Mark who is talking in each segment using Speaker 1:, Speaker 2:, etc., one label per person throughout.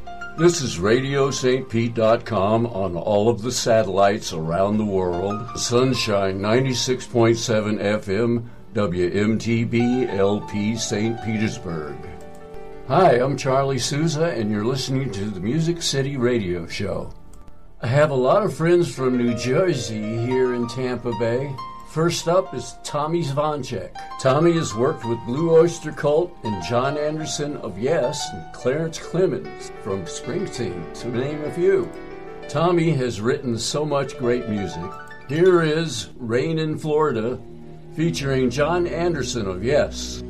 Speaker 1: This is RadioSt.Pete.com on all of the satellites around the world. Sunshine 96.7 FM, WMTB LP St. Petersburg. Hi, I'm Charlie Souza, and you're listening to the Music City Radio Show. I have a lot of friends from New Jersey here in Tampa Bay. First up is Tommy Zvanchek. Tommy has worked with Blue Oyster Cult and John Anderson of Yes and Clarence Clemons from Springsteen, to name a few. Tommy has written so much great music. Here is Rain in Florida, featuring John Anderson of Yes.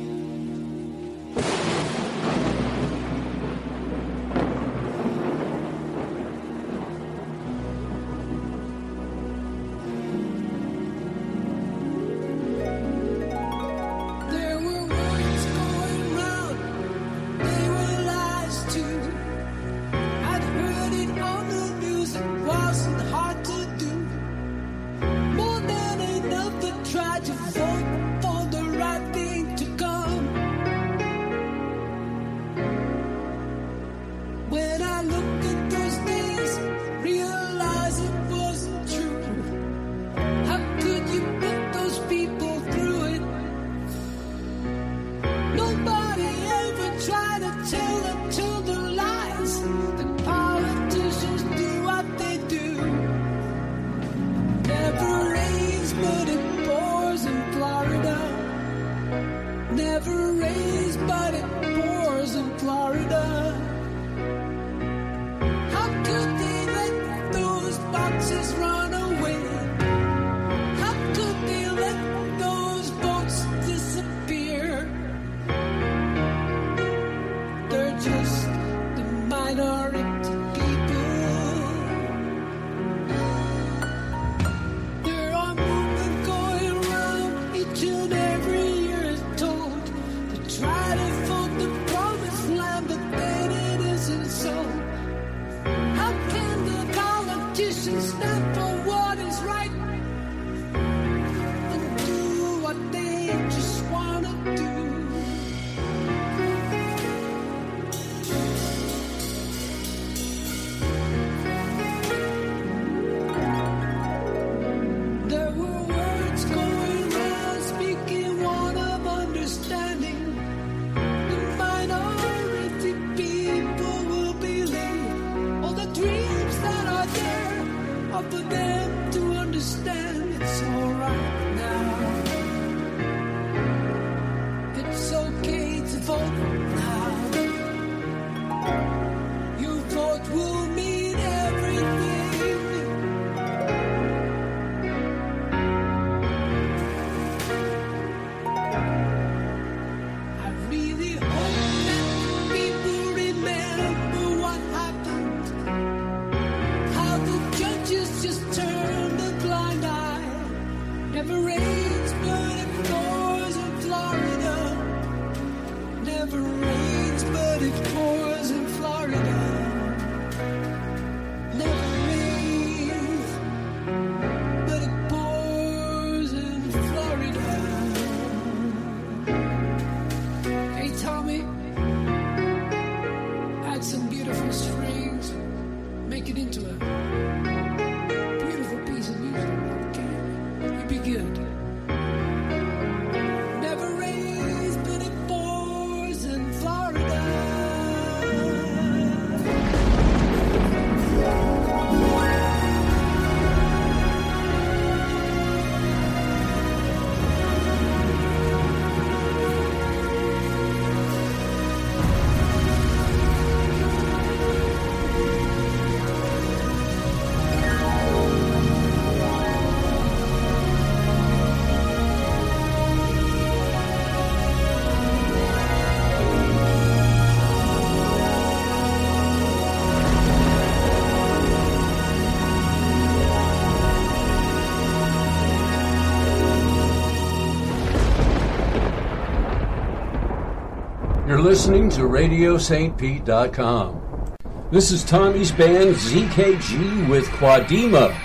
Speaker 1: You're listening to RadioSt.Pete.com. This is Tommy's band ZKG with Quadima.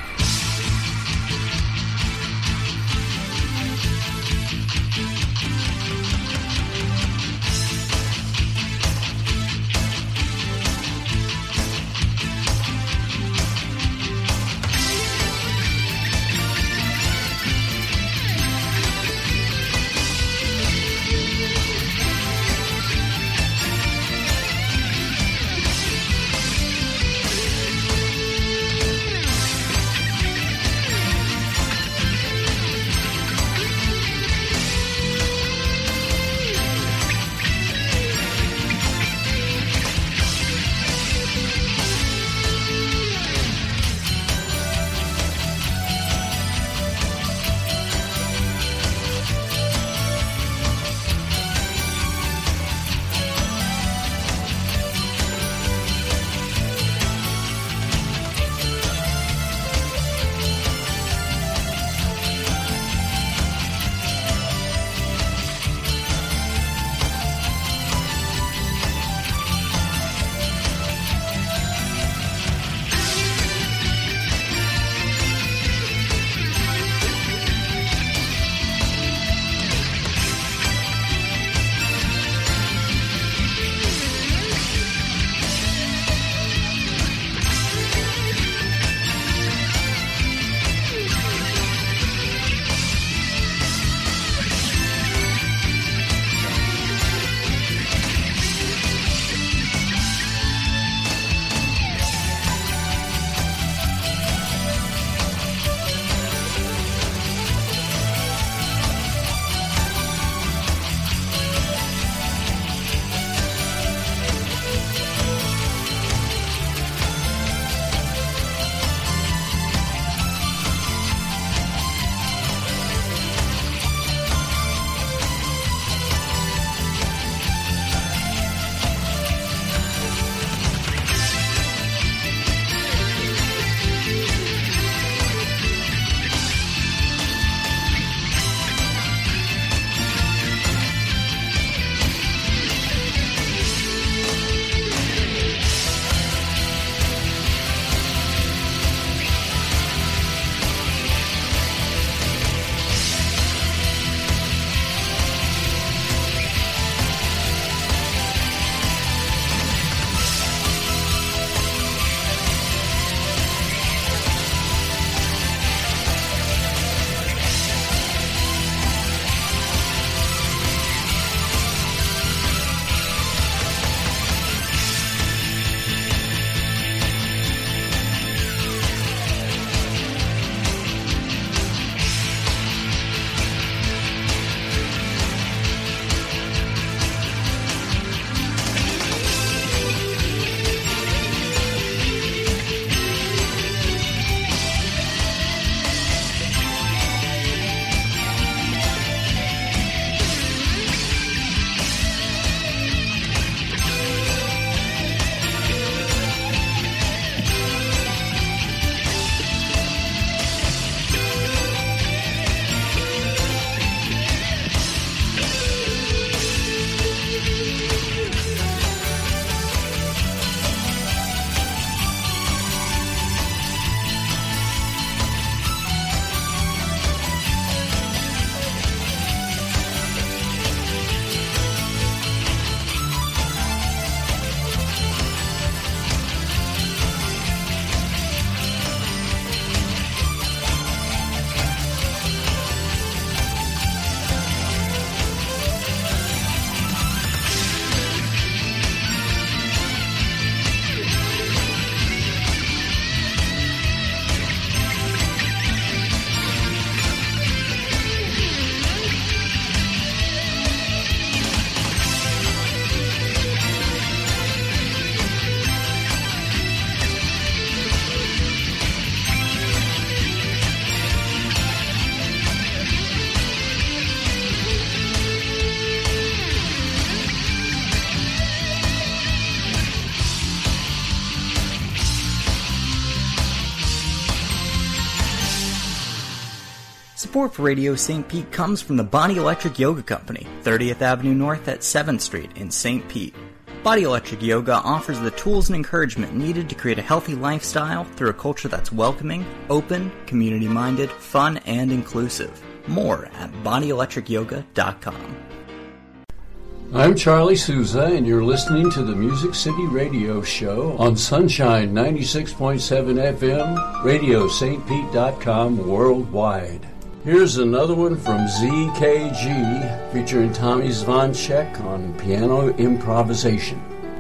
Speaker 2: Support for Radio St. Pete comes from the Body Electric Yoga Company, 30th Avenue North at 7th Street in St. Pete. Body Electric Yoga offers the tools and encouragement needed to create a healthy lifestyle through a culture that's welcoming, open, community-minded, fun, and inclusive. More at bodyelectricyoga.com.
Speaker 1: I'm Charlie Souza, and you're listening to the Music City Radio Show on Sunshine 96.7 FM, RadioStPete.com worldwide. Here's another one from ZKG, featuring Tommy Zvanchek on piano improvisation.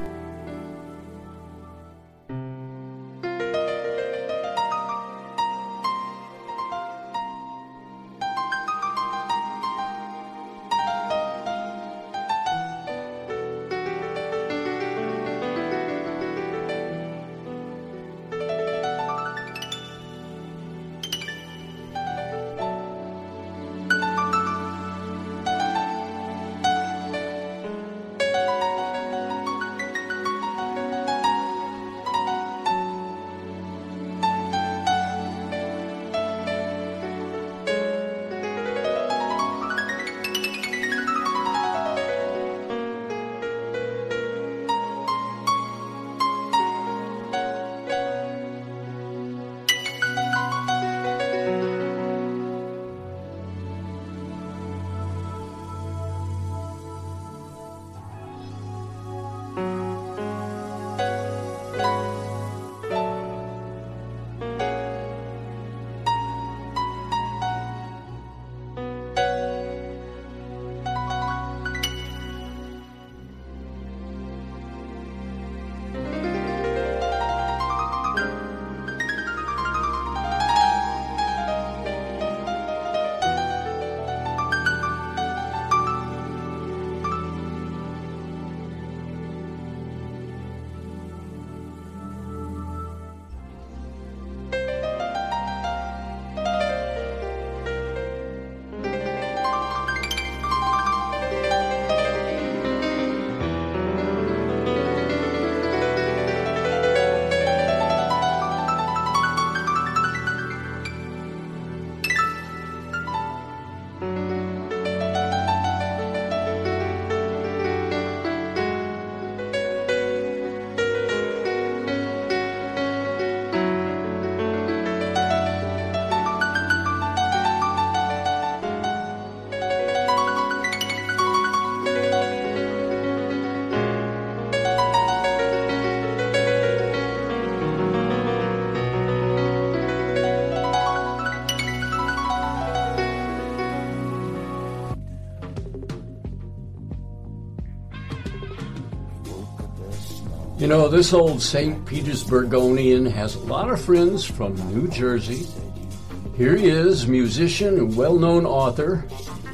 Speaker 1: You know, this old St. Petersburgonian has a lot of friends from New Jersey. Here he is, musician and well-known author,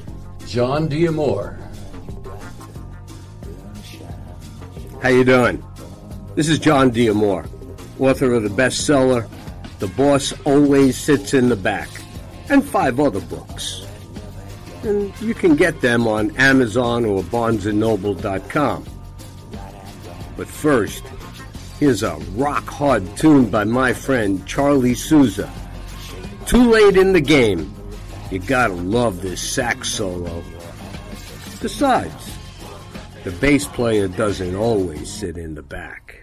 Speaker 1: John D'Amore.
Speaker 3: How you doing? This is John D'Amore, author of the bestseller, The Boss Always Sits in the Back, and 5 other books. And you can get them on Amazon or BarnesandNoble.com. But first, here's a rock-hard tune by my friend Charlie Souza. Too Late in the Game. You gotta love this sax solo. Besides, the bass player doesn't always sit in the back.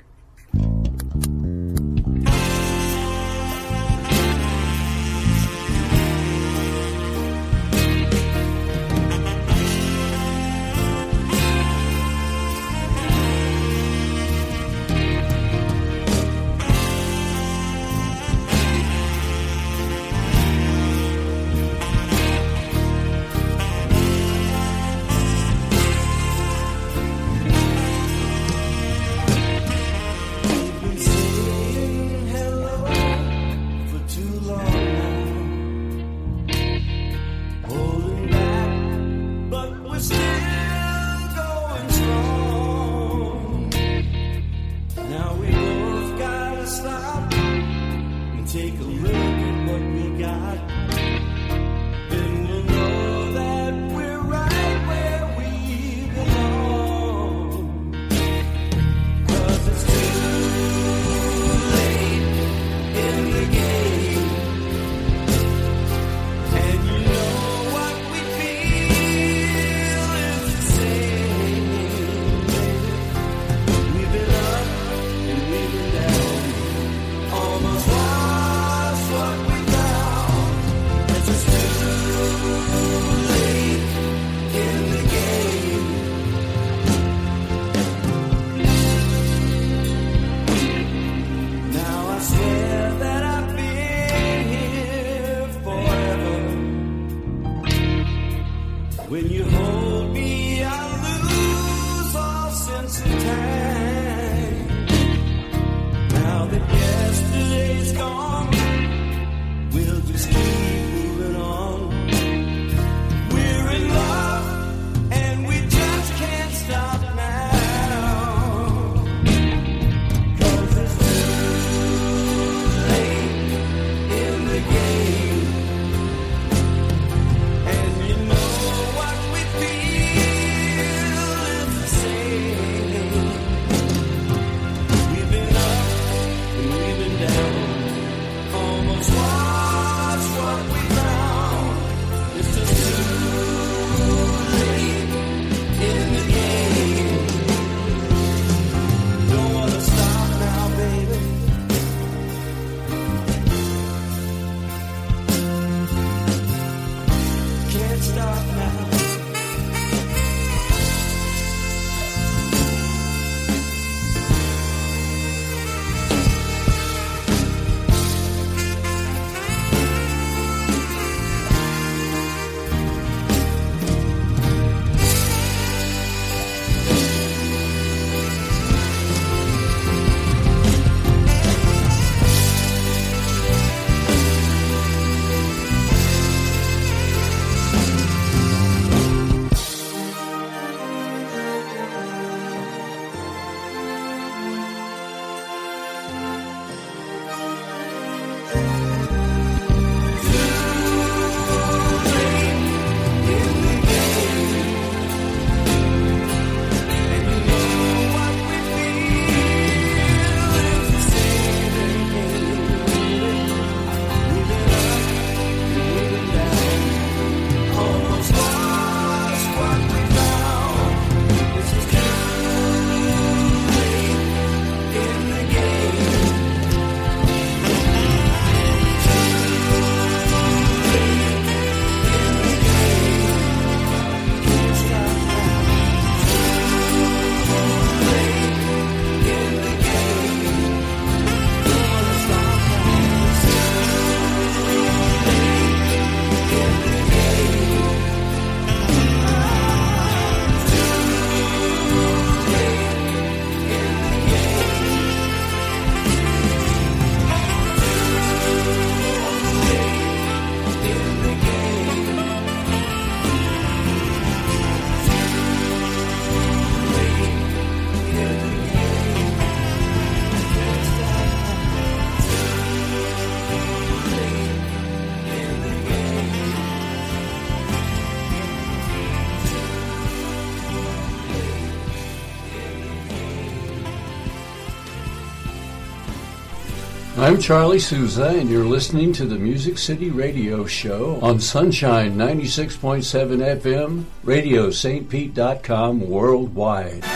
Speaker 1: I'm Charlie Souza, and you're listening to the Music City Radio Show on Sunshine 96.7 FM, RadioSt.Pete.com worldwide.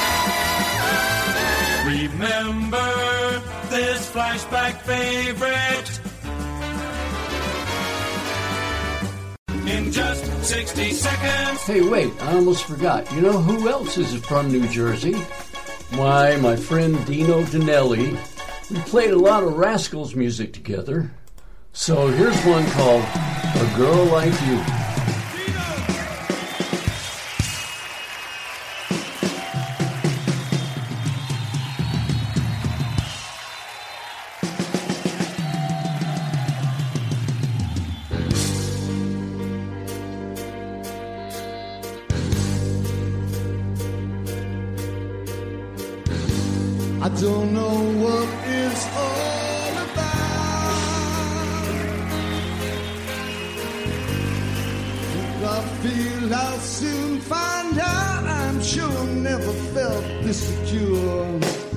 Speaker 4: Remember this flashback favorite in just 60 seconds.
Speaker 1: Hey, wait, I almost forgot. You know who else is from New Jersey? Why, my friend Dino Danelli. We played a lot of Rascals music together. So here's one called A Girl Like You.
Speaker 5: I don't know what it's all about. I feel I'll soon find out. I'm sure I never felt this secure.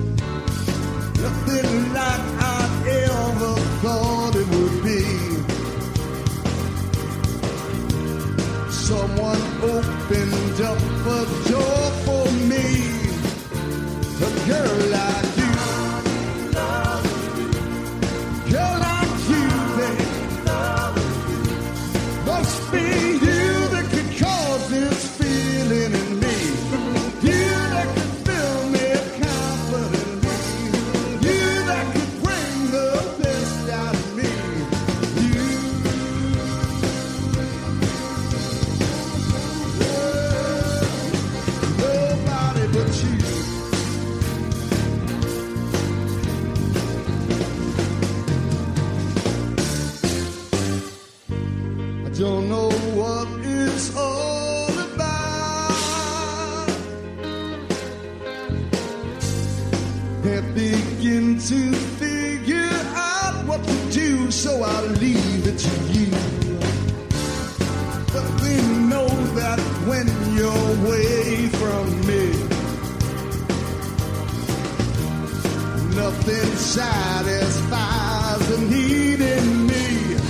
Speaker 5: Nothing like I ever thought it would be. Someone opened up a door for me. A girl like you, girl like you, babe. Must be you that could cause this feeling in me. You that could fill me confidently. You that could bring the best out of me. Nobody but you. Don't know what it's all about. Can't begin to figure out what to do, so I'll leave it to you. But we know that when you're away from me, nothing satisfies the need in me.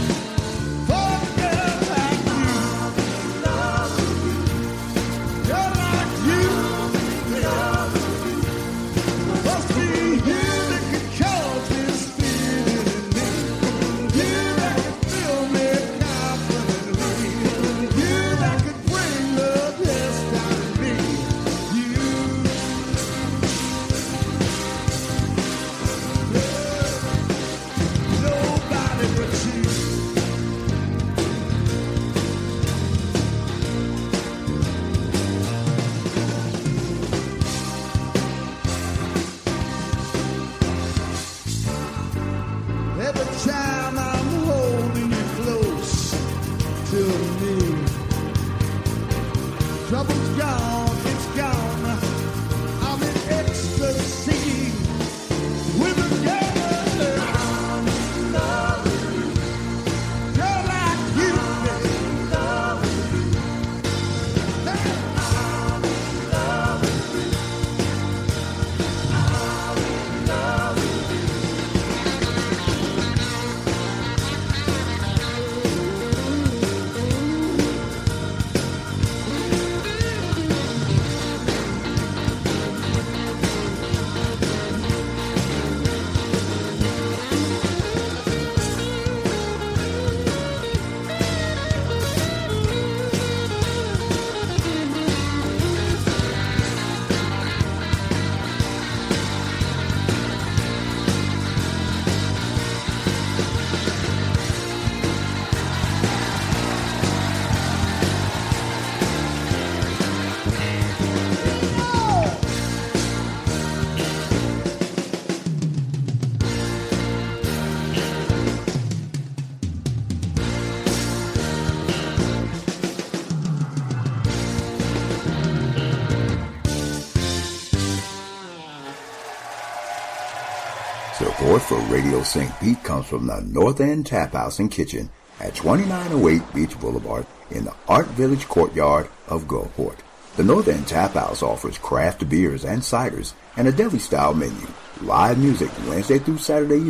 Speaker 6: Support for Radio St. Pete comes from the North End Tap House and Kitchen at 2908 Beach Boulevard in the Art Village courtyard of Gulfport. The North End Tap House offers craft beers and ciders and a deli-style menu, live music Wednesday through Saturday evenings,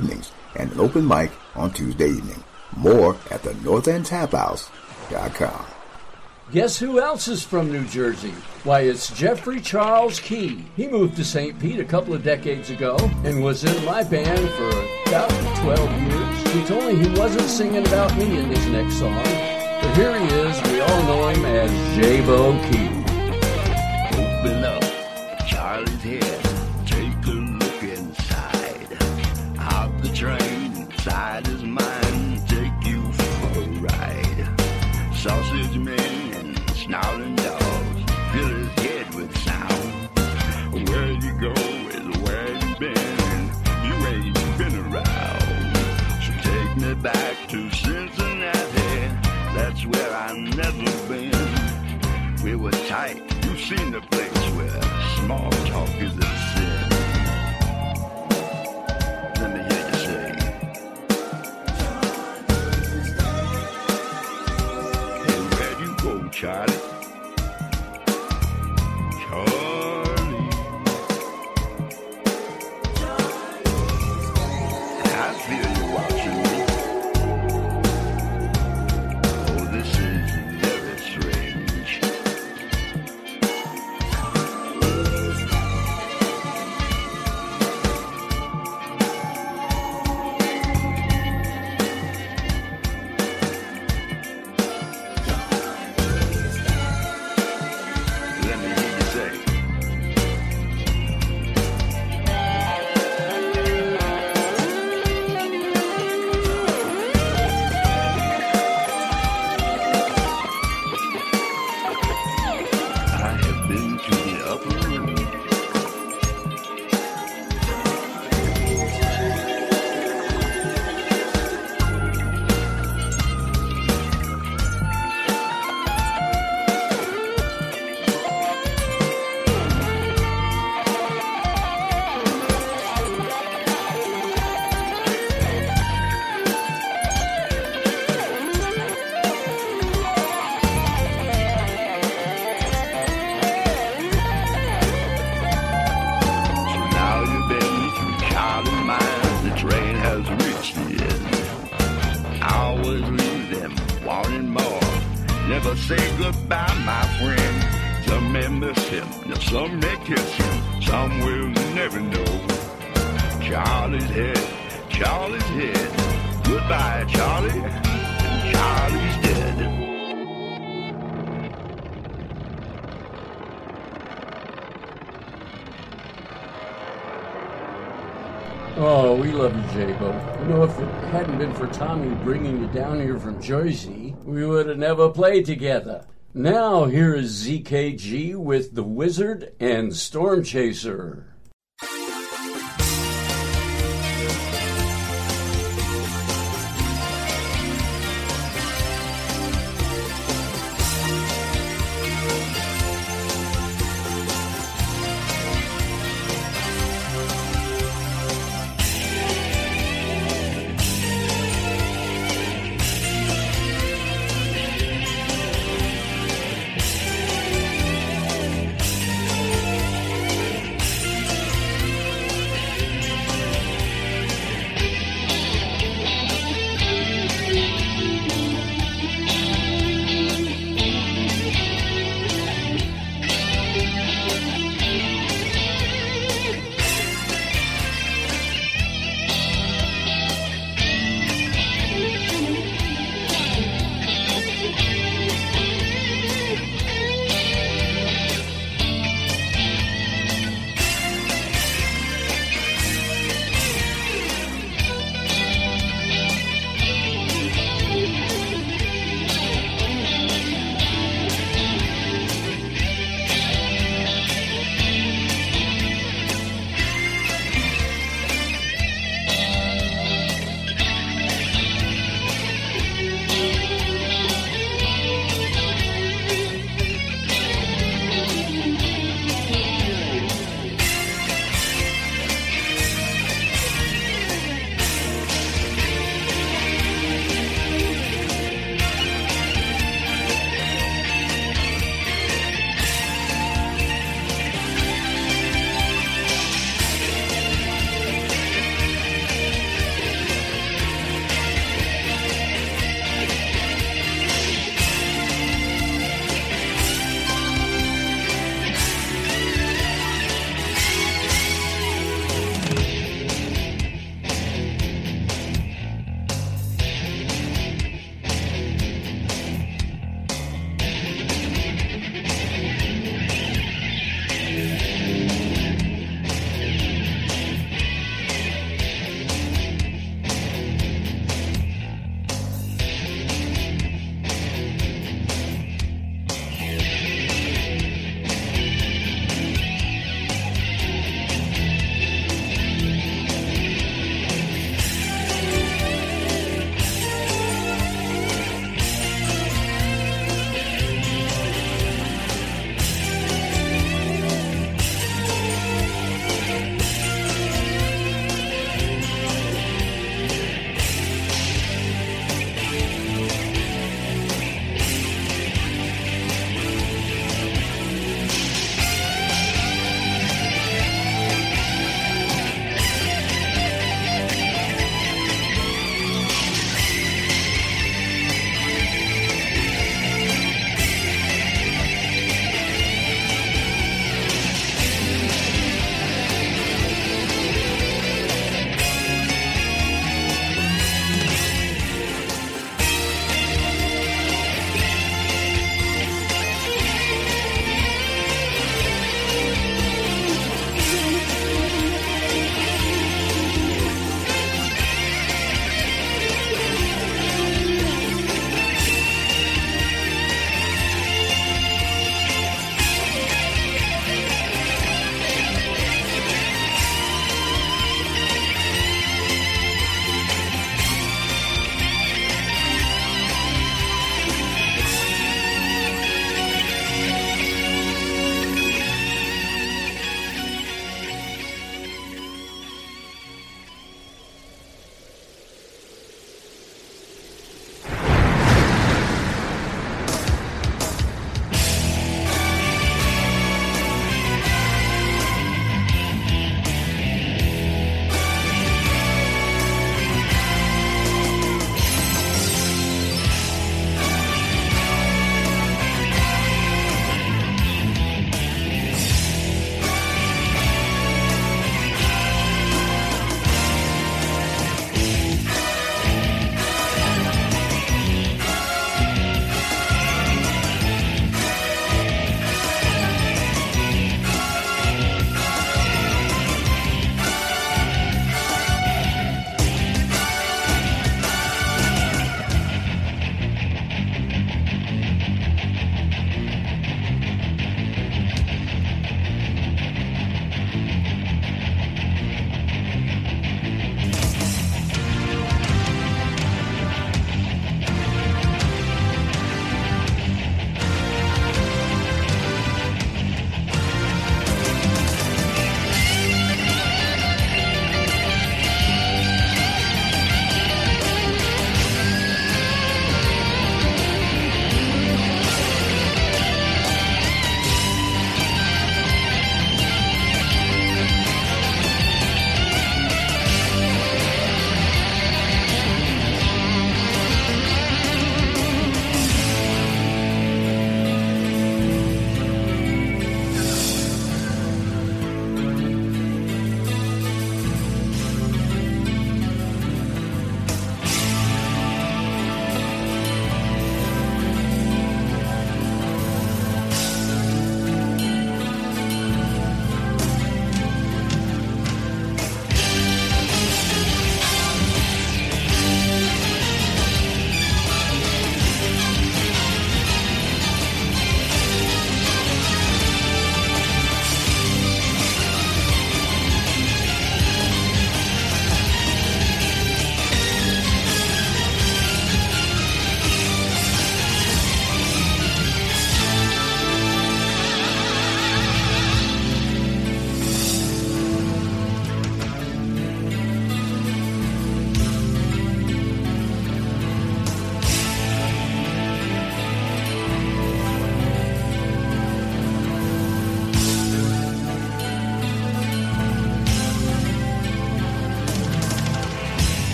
Speaker 6: and an open mic on Tuesday evening. More at the NorthEndTapHouse.com.
Speaker 1: Guess who else is from New Jersey? Why, it's Jeffrey Charles Key. He moved to St. Pete a couple of decades ago and was in my band for about 12 years. He told me he wasn't singing about me in his next song, but here he is. We all know him as J-Bo Key.
Speaker 7: Open up Charlie's head, take a look inside. Hop the train, inside his mind, take you for a ride. Sausage men and snarling dogs, fill his head with sound. Where you go is where you been, you ain't been around. So take me back to Cincinnati, that's where I've never been. We were tight, you seen the place where small talk is a sin. Let me hear you say, hey, where you go, Charlie? Charlie. I feel you watching me. Oh, this is very strange. Let me hear you say, I have been to the upper room. So now you've been through Charlie's mind, the train has reached the end. I always leave them wanting more. Never say goodbye, my friend. Some may miss him, and some may kiss him. Some will never know. Charlie's head, Charlie's head. Goodbye, Charlie. Charlie's dead.
Speaker 1: Oh, we love you, J-Bo. You know, if it hadn't been for Tommy bringing you down here from Jersey, we would have never played together. Now, here is ZKG with The Wizard and Storm Chaser.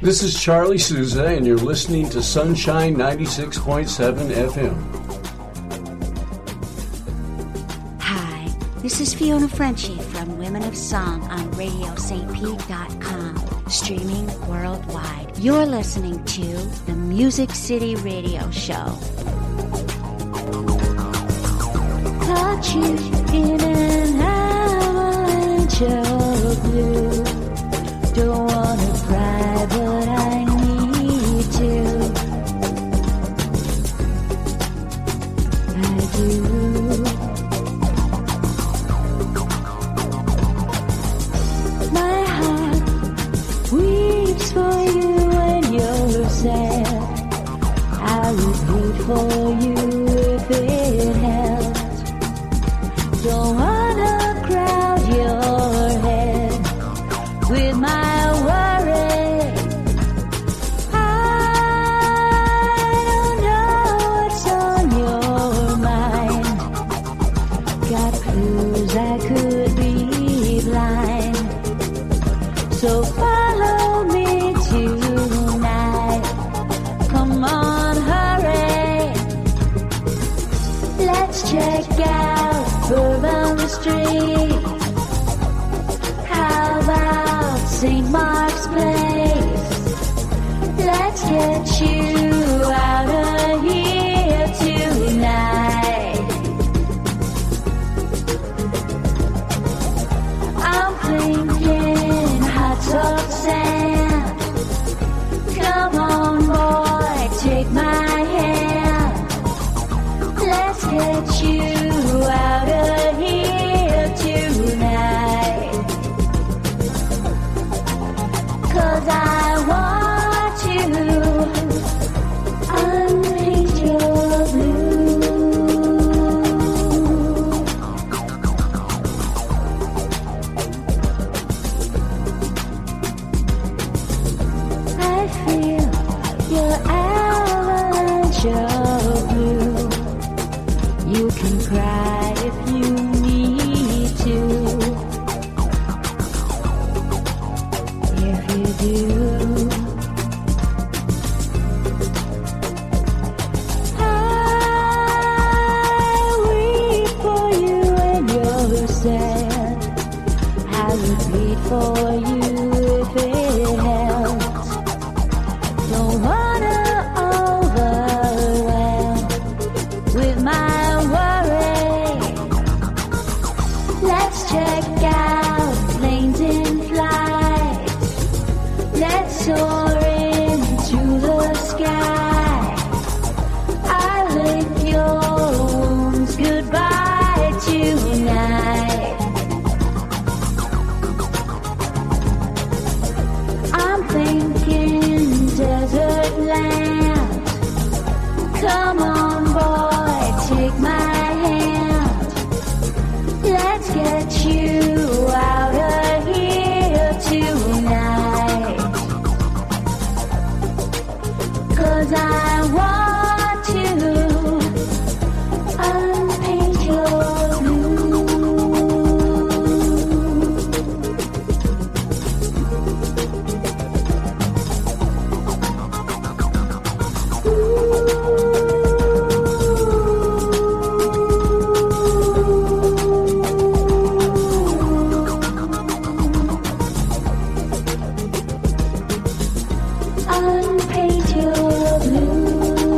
Speaker 1: This is Charlie Souza, and you're listening to Sunshine 96.7 FM.
Speaker 8: Hi, this is Fiona Frenchie from Women of Song on RadioSt.Pete.com, streaming worldwide. You're listening to the Music City Radio Show. Caught you in an avalanche of blue. Don't wanna cry, but I need to. I do. My heart weeps for you when you're sad. I would wait for you if it helped. Don't wanna crowd your head with my worry. I don't know what's on your mind. Got clues I could be blind. So follow me tonight. Come on, hurry. Let's check out Bourbon Street. How about St. Mark's Place? Let's get you out of here tonight. I'm thinking hot tub sand. Come on, boy, take my hand. Let's get you out of here tonight. 'Cause I want to unpaint your blue. I feel your avalanche of blue. You can cry if you need to. If you do, I weep for you when you're sad. I would bleed for you if it helps. Don't wanna overwhelm with my worry. Let's check out planes in flight. Let's soar into the sky. I lick your wounds goodbye tonight. I'm thinking desert land. Come on, boy, take my hand. Let's get you out of here tonight. 'Cause I want to unpaint your blue. Unpaint your blue.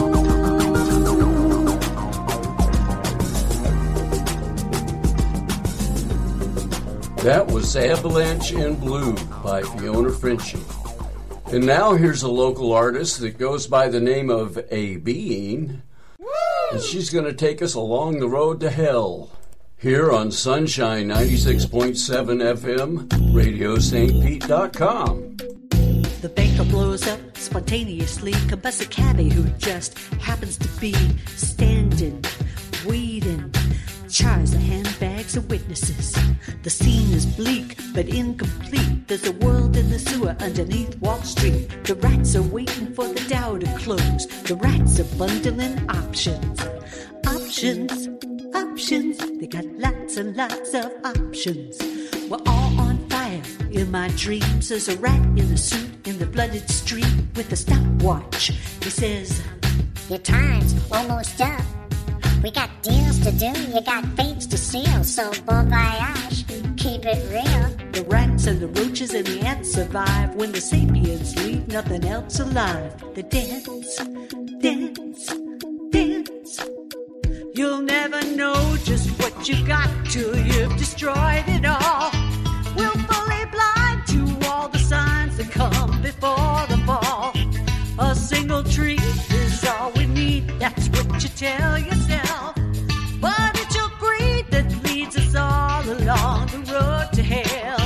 Speaker 1: That was Avalanche in Blue by Fiona Frenchie. And now here's a local artist that goes by the name of A Being. And she's going to take us along the road to hell. Here on Sunshine 96.7 FM, RadioSt.Pete.com.
Speaker 9: The banker blows up spontaneously. Combusts a cabbie who just happens to be standing, waiting. Chars the handbags of witnesses. The scene is bleak but incomplete. There's a world in the sewer underneath Wall Street. The rats are waiting for the Dow to close. The rats are bundling options. Options. They got lots and lots of options. We're all on fire fire in my dreams. There's a rat in a suit in the flooded street with a stopwatch. He says,
Speaker 10: your time's almost up. We got deals to do, you got fates to seal. So bon voyage, keep it real.
Speaker 9: The rats and the roaches and the ants survive when the sapiens leave nothing else alive. They dance, dance, dance. You'll never know just what you got till you've destroyed it all. Willfully blind to all the signs that come before the fall. A single tree is all we need, that's what you tell yourself. But it's your greed that leads us all along the road to hell.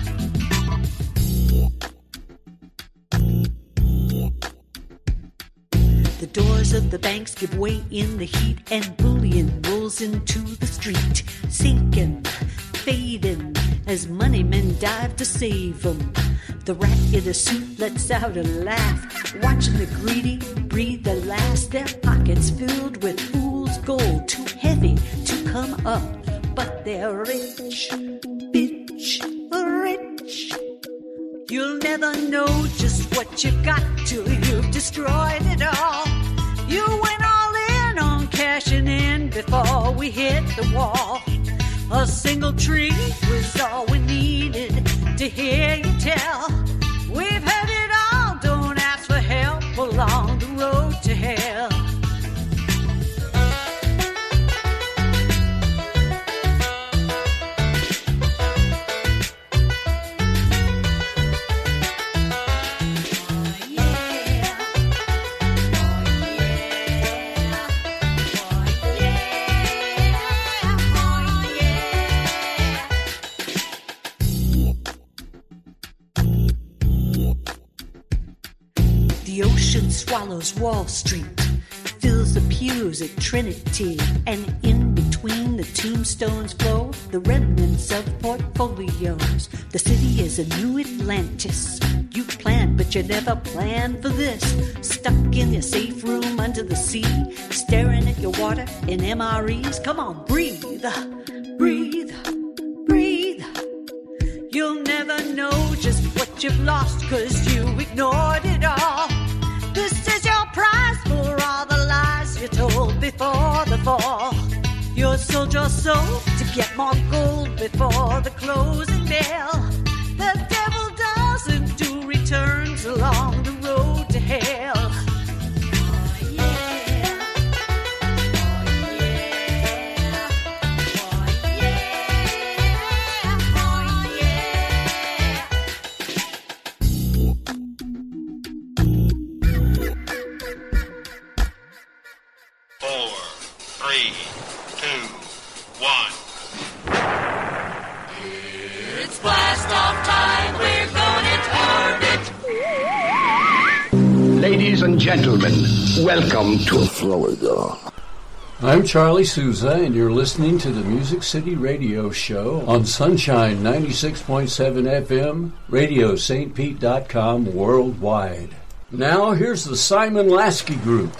Speaker 9: The doors of the banks give way in the heat, and bullion rolls into the street, sinking, fading, as money men dive to save them. The rat in a suit lets out a laugh, watching the greedy breathe the last. Their pockets filled with fool's gold, too heavy to come up, but they're rich, bitch, rich. You'll never know just what you got till you've destroyed it all. You went all in on cashing in before we hit the wall. A single tree was all we needed to hear you tell. We've heard it all, don't ask for help along the road to hell. The ocean swallows Wall Street, fills the pews at Trinity, and in between the tombstones flow the remnants of portfolios. The city is a new Atlantis. You planned, but you never planned for this. Stuck in your safe room under the sea, staring at your water in MREs. Come on, breathe, breathe, breathe. You'll never know just what you've lost, 'cause you ignored it all. This is your prize for all the lies you told before the fall. You sold your soul to get more gold before the closing bell. The devil doesn't do returns along the road to hell.
Speaker 4: It's blast off time, we're going into orbit.
Speaker 3: Ladies and gentlemen, welcome to Florida.
Speaker 1: I'm Charlie Souza, and you're listening to the Music City Radio Show on Sunshine 96.7 FM, RadioSt.Pete.com worldwide. Now, here's the Simon Lasky Group.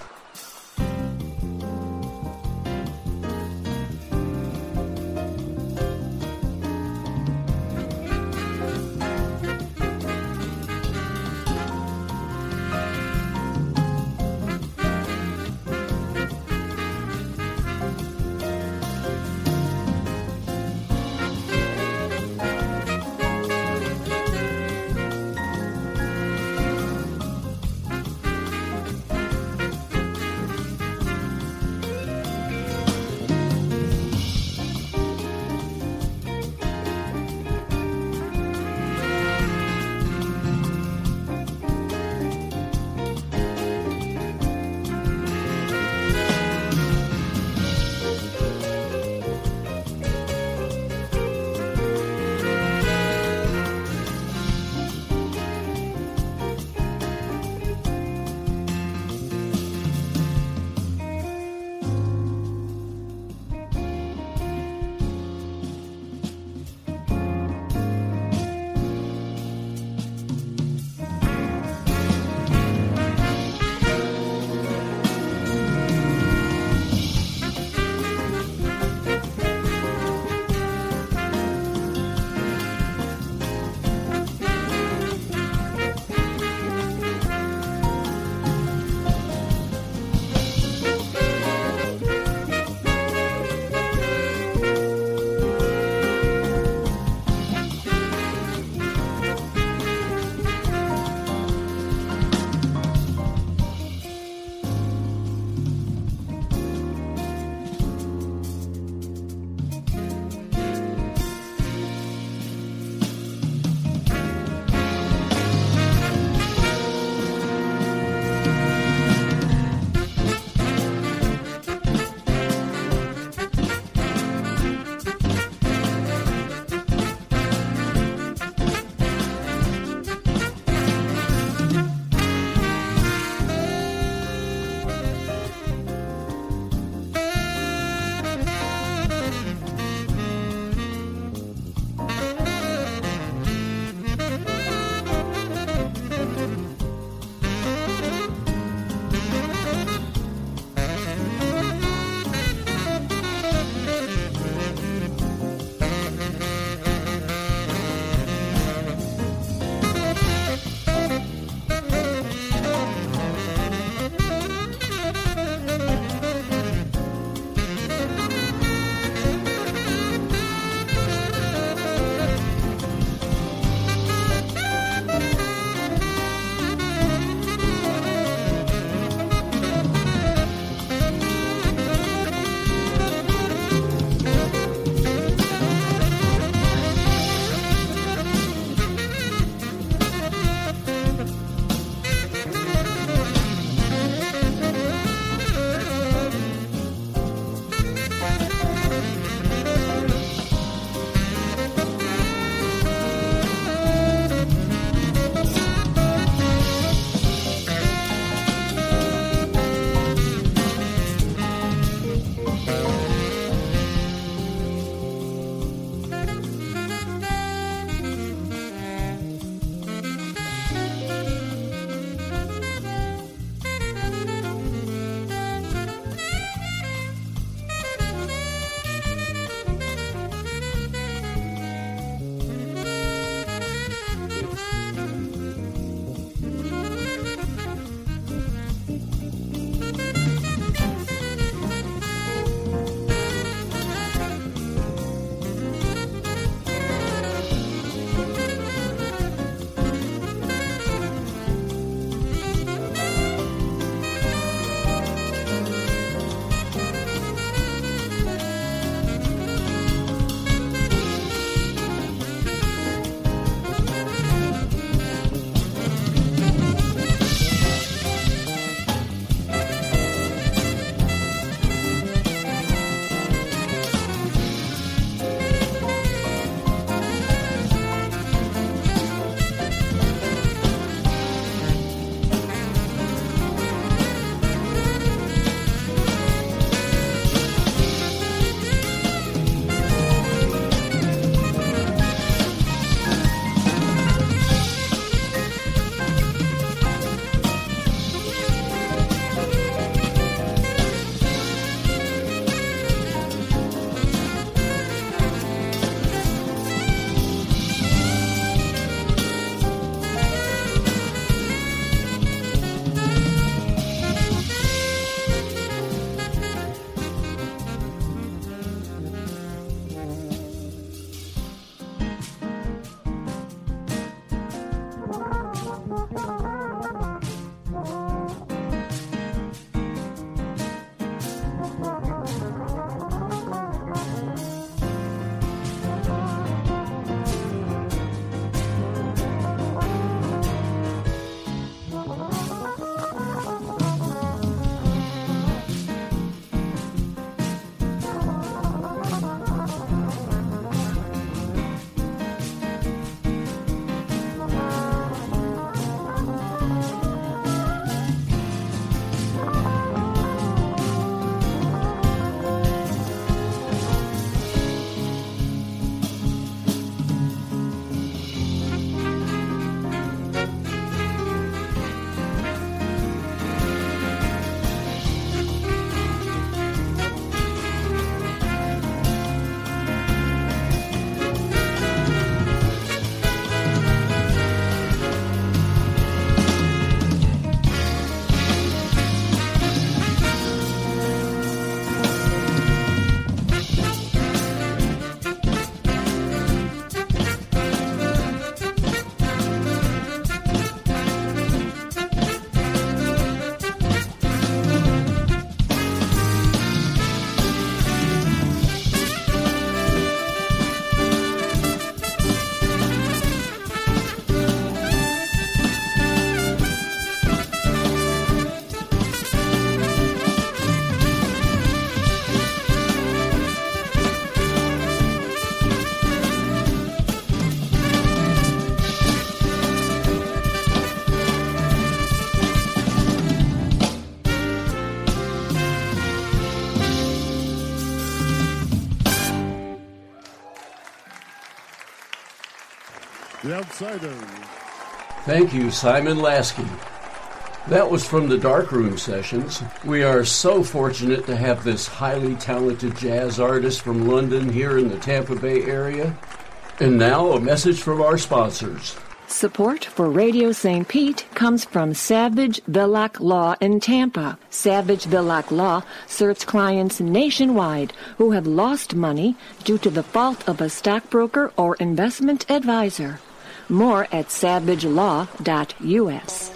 Speaker 5: The Outsiders.
Speaker 1: Thank you, Simon Lasky. That was from the Darkroom Sessions. We are so fortunate to have this highly talented jazz artist from London here in the Tampa Bay area. And now a message from our sponsors.
Speaker 11: Support for Radio St. Pete comes from Savage Villock Law in Tampa. Savage Villock Law serves clients nationwide who have lost money due to the fault of a stockbroker or investment advisor. More at savagelaw.us.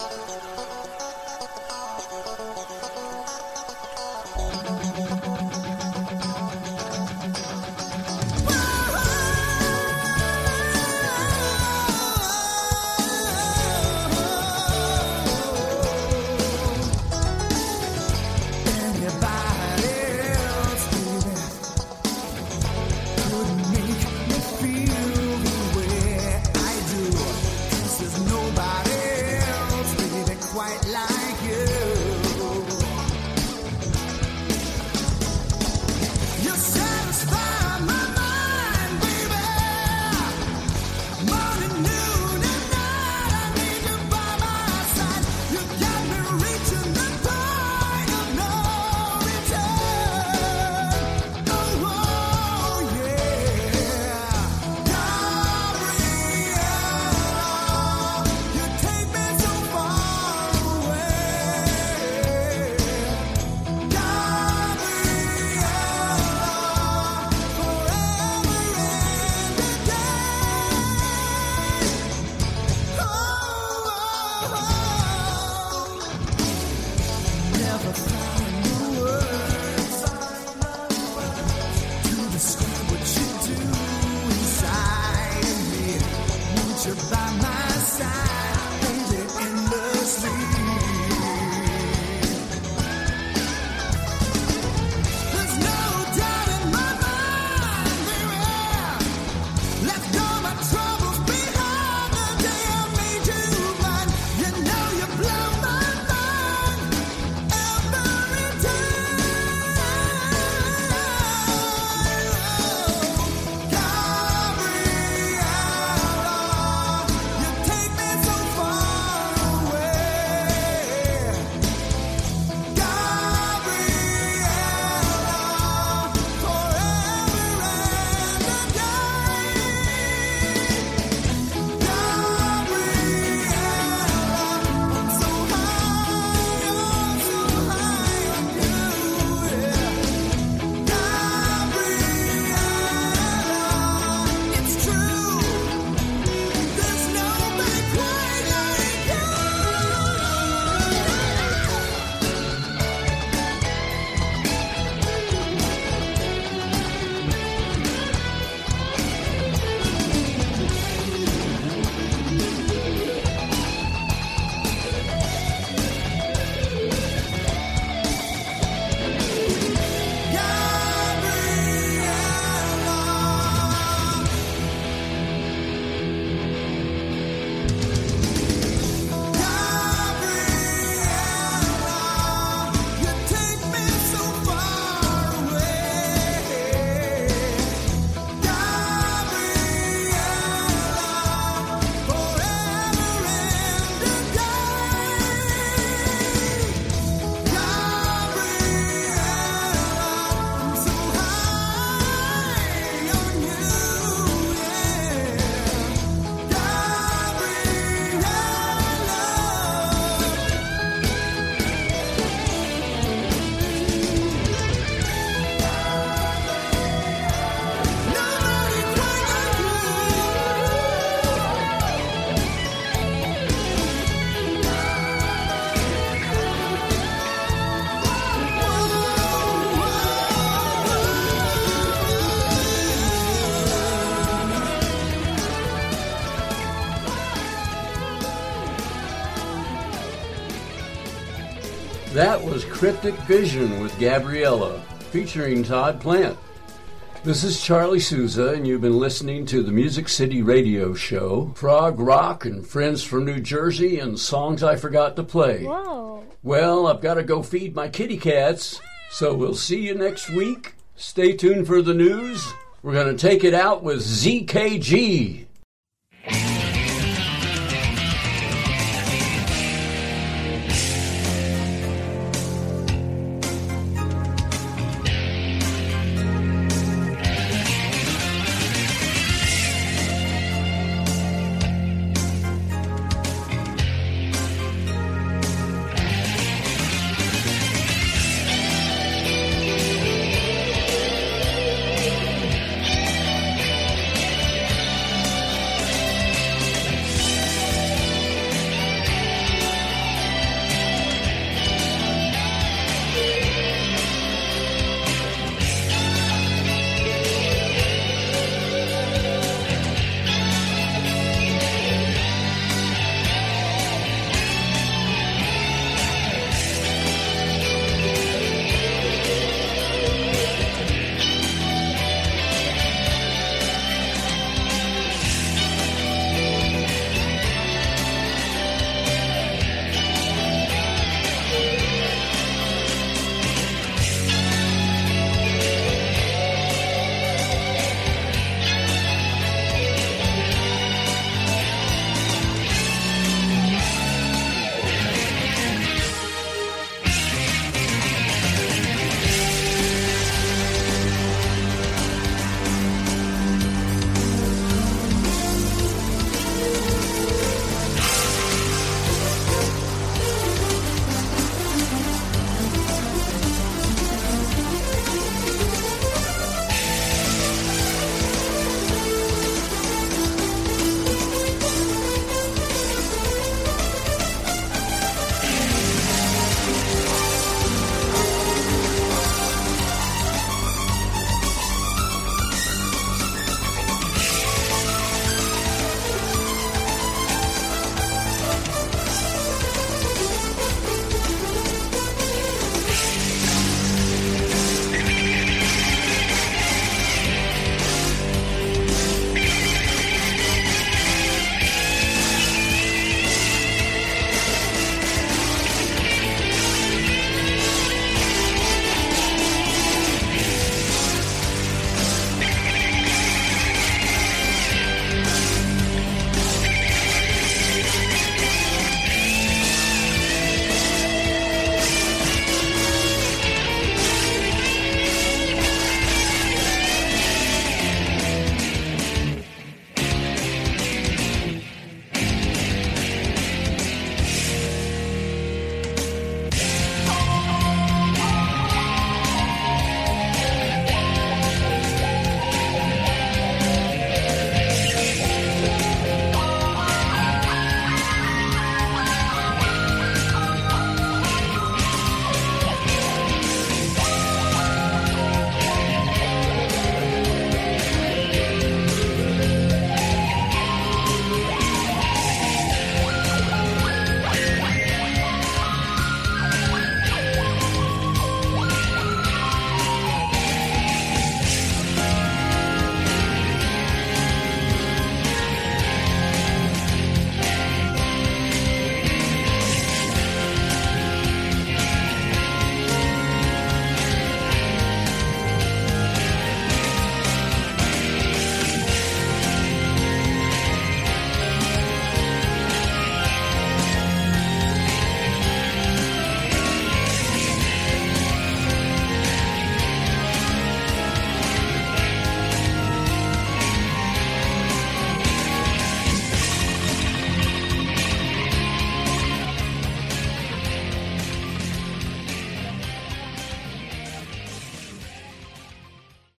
Speaker 1: That was Cryptic Vision with Gabriella, featuring Todd Plant. This is Charlie Souza, and you've been listening to the Music City Radio Show, Frog Rock and Friends from New Jersey, and songs I forgot to play.
Speaker 12: Whoa.
Speaker 1: Well, I've got to go feed my kitty cats, so we'll see you next week. Stay tuned for the news. We're going to take it out with ZKG.